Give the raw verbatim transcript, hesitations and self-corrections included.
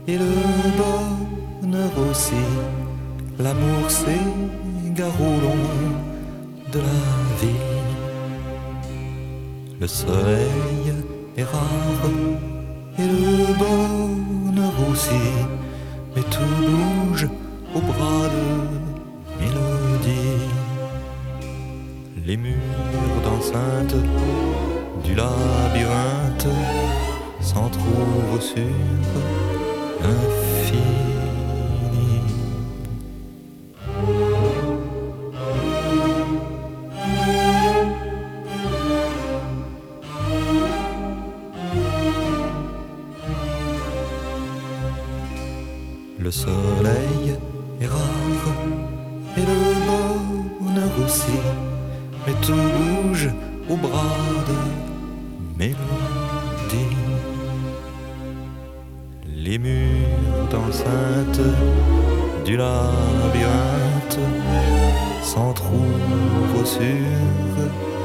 et le bonheur aussi. L'amour s'égare au long de la vie. Le soleil est rare et le bonheur aussi, mais tout bouge au bras de mélodie. Les murs d'enceinte du labyrinthe s'entr'ouvrent sur l'infini. Le soleil est rare et le bonheur aussi, mais tout bouge au bras de mélodie. Les murs d'enceinte du labyrinthe s'entr'ouvrent sur